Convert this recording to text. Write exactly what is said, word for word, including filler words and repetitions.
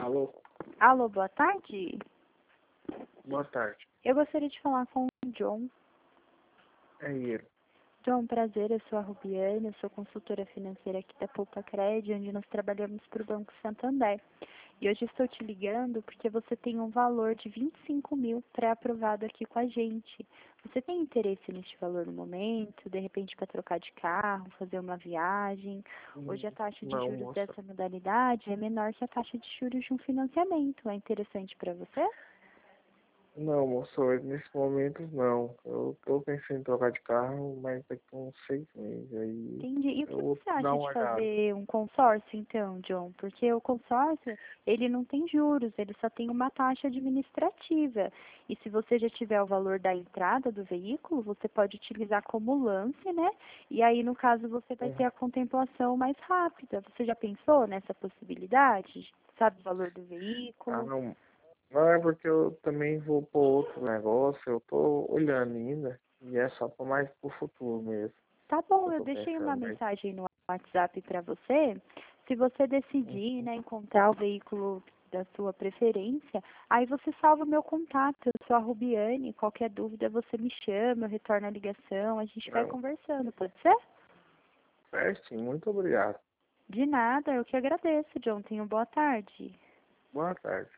Alô? Alô, boa tarde. Boa tarde. Eu gostaria de falar com o John. É ele. John, prazer, eu sou a Rubiane, eu sou consultora financeira aqui da Poupa Cred, onde nós trabalhamos para o Banco Santander. E hoje estou te ligando porque você tem um valor de vinte e cinco mil pré-aprovado aqui com a gente. Você tem interesse neste valor no momento, de repente para trocar de carro, fazer uma viagem? Hoje a taxa de Não, juros moça. dessa modalidade é menor que a taxa de juros de um financiamento. É interessante para você? Não, moço, hoje, nesse momento não. Eu tô pensando em trocar de carro, mas daqui a uns seis meses. Aí Entendi. E o que eu vou você dar acha uma de olhada. fazer um consórcio, então, John? Porque o consórcio, ele não tem juros, ele só tem uma taxa administrativa. E se você já tiver o valor da entrada do veículo, você pode utilizar como lance, né? E aí, no caso, você vai ter Uhum. a contemplação mais rápida. Você já pensou nessa possibilidade? Sabe o valor do Ah, veículo? não. Não é porque eu também vou por outro negócio, eu tô olhando ainda. E é só para mais pro futuro mesmo. Tá Eu bom, eu tô deixei uma pensando, mas. mensagem no WhatsApp para você. Se você Uhum. decidir, né, encontrar o veículo da sua preferência, aí você salva o meu contato. Eu sou a Rubiane. Qualquer dúvida você me chama, eu retorno a ligação, a gente vai Não. conversando, pode ser? É sim, muito obrigado. De nada, eu que agradeço, John. Tenha uma boa tarde. Boa tarde.